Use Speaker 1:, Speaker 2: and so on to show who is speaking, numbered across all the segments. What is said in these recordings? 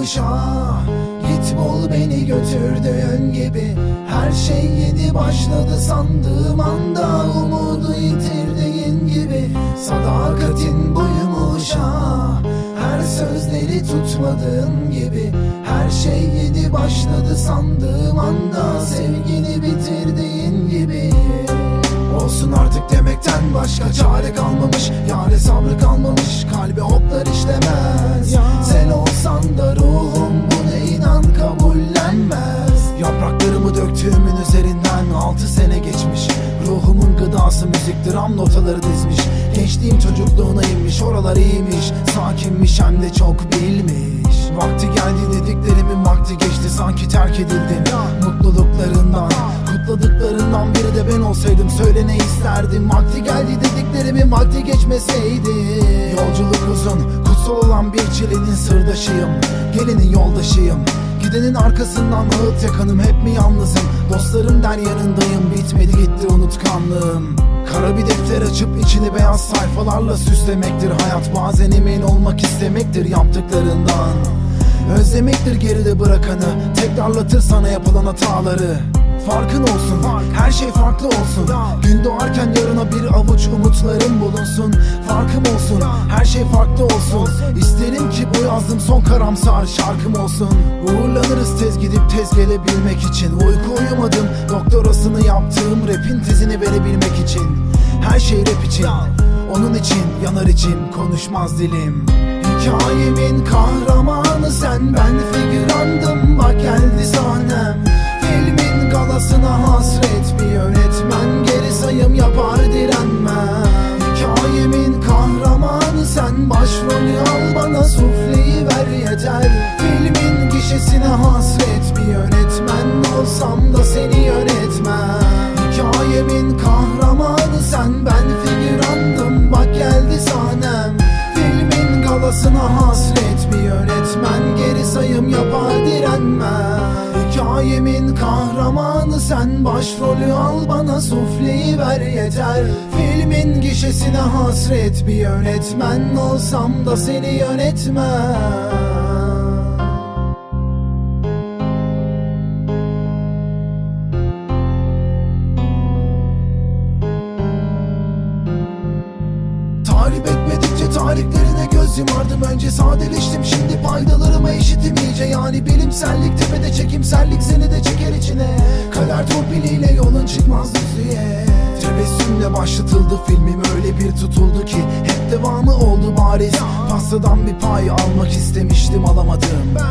Speaker 1: buymuş ah. Git bul beni götürdüğün gibi. Her şey yeni başladı sandığım anda, umudu yitirdiğin gibi. Sadakatin buymuş ah. Her sözleri tutmadığın gibi. Her şey yeni başladı sandığım anda, sevgini bitirdiğin gibi. Olsun artık demekten başka çare kalmamış. Yâre sabrı kalmamış, kalbe oklar işlemez. Sen olsan da ruhum bunu inan kabullenmez. Yapraklarımı döktüğümün üzerinden 6 sene geçmiş. Ruhumun gıdası müzik, dram notaları dizmiş. Gençliğim çocukluğuna inmiş, oralar iyiymiş. Sakinmiş hem de çok bilmiş. Vakti geldi dediklerimin vakti geçti, sanki terk edildim. Mutluluklarından, kutladıklarından biri de ben olsaydım. Söyle ne isterdim, vakti geldi dediklerimin vakti geçmeseydi. Yolculuk uzun, kutsal olan bir çilenin sırdaşıyım. Gelinin yoldaşıyım, gidenin arkasından ağıt yakanım. Hep mi yalnızım, dostlarım der yanındayım. Bitmedi gitti unutkanlığım. Kara bir defter açıp içini beyaz sayfalarla süslemektir hayat. Bazen emin olmak istemektir yaptıklarından. Özlemektir geride bırakanı, tekrarlatır sana yapılan hataları. Farkın olsun, her şey farklı olsun. Gün doğarken yarına bir avuç umutlarım bulunsun. Farkım olsun, her şey farklı olsun. İsterim ki bu yazdığım son karamsar şarkım olsun. Uğurlanırız tez gidip tez gelebilmek için. Uyku uyumadım, doktorasını yaptığım rapin tezini verebilmek için. Her şey rap için, onun için, yanar için konuşmaz dilim. Hikayemin kahramanı sen, ben figürandım, bak geldi sahnem. Filmin galasına hasret bir yönetmen, geri sayım yapar direnmem. Hikayemin kahramanı sen, başrolü al bana sufleyi ver yeter. Filmin gişesine hasret bir yönetmen, olsam da seni yönetmem. Hikayemin kahramanı sen, ben figürandım, bak geldi sahnem. Filmin galasına hasret bir yönetmen, geri sayım yapar direnmem. Hikayemin kahramanı sen, başrolü al bana sufleyi ver yeter. Filmin gişesine hasret bir yönetmen, olsam da seni yönetmem. Tarif etmedikçe tariflerine göz yumardım. Önce sadeleştim, şimdi paydalarıma eşitim iyice. Yani bilimsellik tepede, çekimsellik seni de çeker içine. Kader torpiliyle yolun çıkmaz düzlüğe. Tebessümle başlatıldı filmim, öyle bir tutuldu ki hep devamı oldu bariz. Pastadan bir pay almak istemiştim, alamadım.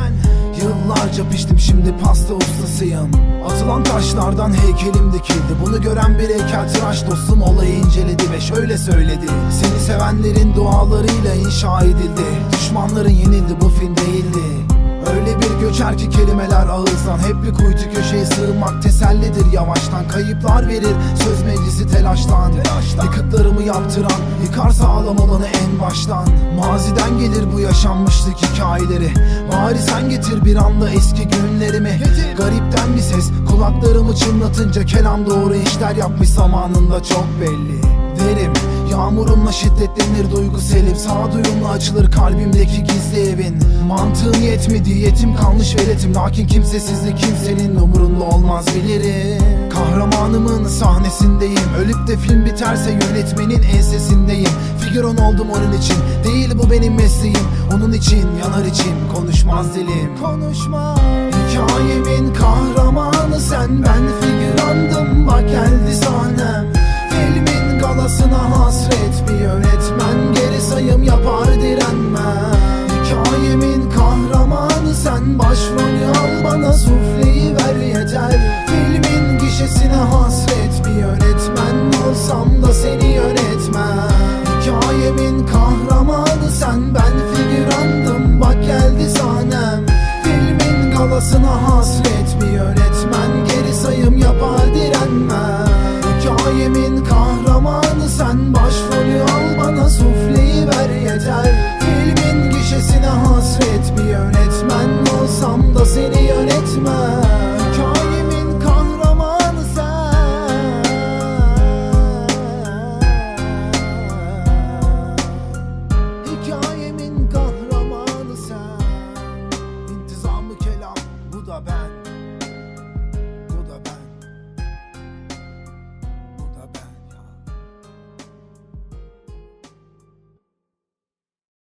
Speaker 1: Yıllarca piştim, şimdi pasta ustasıyım. Atılan taşlardan heykelim dikildi. Bunu gören bir heykeltıraş dostum olayı inceledi ve şöyle söyledi: seni sevenlerin dualarıyla inşa edildi. Düşmanların yenildi, bu film değildi. Öyle bir göçer ki kelimeler ağızdan. Hep bir kuytu köşeye sığınmak tesellidir yavaştan. Kayıplar verir söz meclisi telaştan. Yıkıtlarımı yaptıran yıkar sağlam olanı en baştan. Maziden gelir bu yaşanmışlık hikayeleri. Bari sen getir bir anda eski günlerimi. Garipten bir ses kulaklarımı çınlatınca, kelam doğru işler yapmış zamanında çok belli. Derim yağmurumla şiddetlenir duygu selim. Sağduyumla açılır kalbimdeki gizli evin. Mantığım yetmedi, yetim kalmış veletim. Lakin kimsesizlik kimsenin umurunda olmaz bilirim. Kahramanımın sahnesindeyim. Ölüp de film biterse yönetmenin ensesindeyim. Figüran oldum onun için, değil bu benim mesleğim. Onun için yanar içim, konuşmaz dilim. Konuşma. Hikayemin kahramanı sen, ben figürandım, bak geldi sahnem. Filmin galasına hasret bir yönetmen, geri sayım yapar direnmem. Hikayemin kahramanı sen, başrolü al bana sufleyi ver yeter. Filmin gişesine hasret bir yönetmen, olsam da seni yönetmem. Hikayemin kahramanı sen, ben figürandım, bak geldi sahnem. Filmin galasına hasret bir yönetmen, geri sayım yapar direnmem. Hikayemin kahramanı sen, başrolü al bana sufleyi ver yeter. Filmin gişesine hasret bir yönetmen,